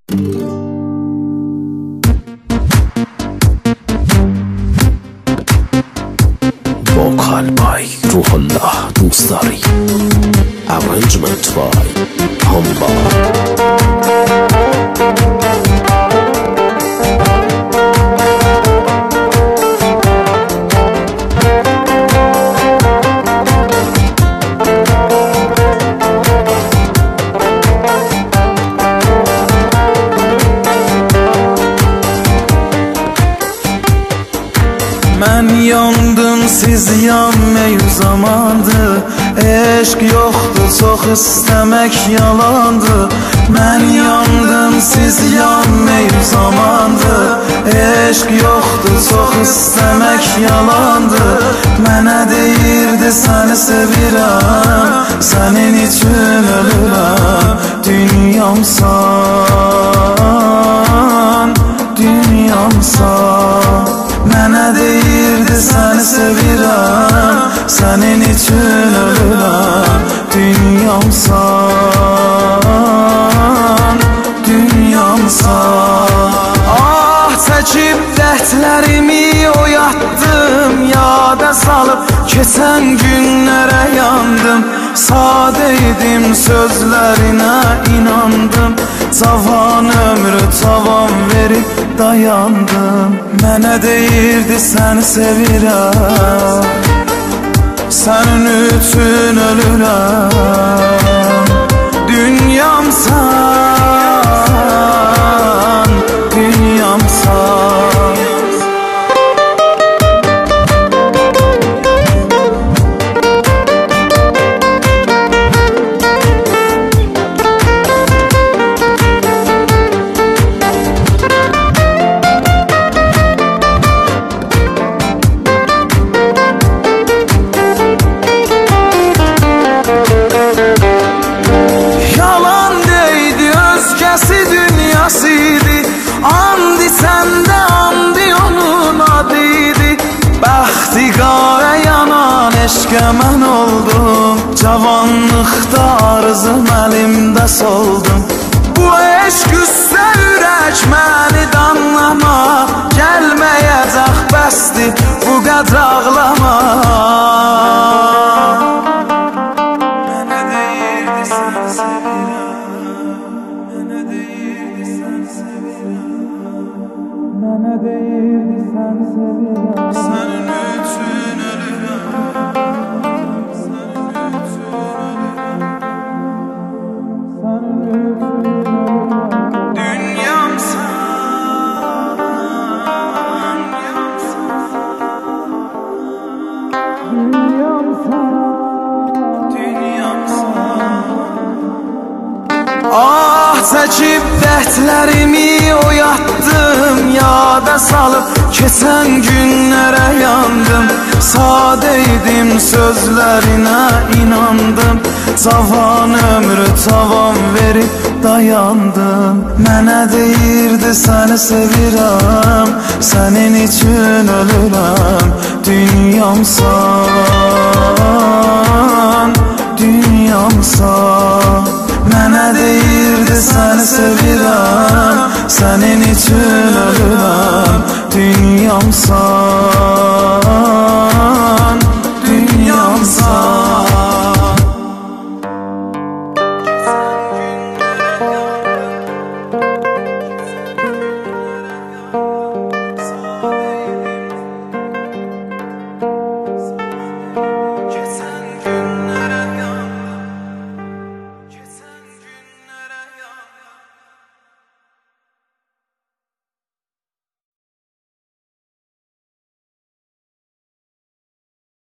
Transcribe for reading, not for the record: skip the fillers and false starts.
Vokal by Ruhullah Dostari, arrangement by Hamba. Mən yandım, siz yanmayı zamandı. Eşq yoxdur, çox istəmək yalandı. Mən yandım, siz yanmayı zamandı. Eşq yoxdur, çox istəmək yalandı. Mənə deyirdi səni sevirəm, sənin üçün ölürəm. Dünyamsan, dünyamsan. Mənə deyirdi səni sevirəm, sənin üçün ölürəm. Dünyamsan, dünyamsan. Ah, çəkib dərdlərimi oyatdım, yada salıb keçən günlərə yandım. Sadə idim, sözlərinə inandım. Cavan ömrü tavan verib dayandım. Mənə deyirdi səni sevirəm, sənin üçün ölürəm. Dünyamsan, dünyamsan. Andi səndə, andi onun adıydı. Bəxtiqara yanan eşqə mən oldum. Cavanlıqda arzım əlimdə soldum. Bu eşq üstə ürək məni danlama. Gəlməyəcək bəsdir bu qədr ağlama. Mənə deyirdi səni sevirəm, mənə deyirdi səni sevirəm. Mənə deyirdi səni sevirəm, sənin üçün ölürəm. Sənin üçün ölürəm, sənin üçün ölürəm. Dünyamsan, dünyamsan, dünyamsan. Ah, çəkib dərdlərimi oyatdım, yada salıb keçən günlərə yandım. Sadə idim, sözlərinə inandım. Cavan ömrü tavan verib dayandım. Mənə deyirdi səni sevirəm, sənin üçün ölürəm. Dünyamsan, dünyamsan. Mənə deyirdi səni sevirəm, sənin üçün ölürəm. Dünyamsan.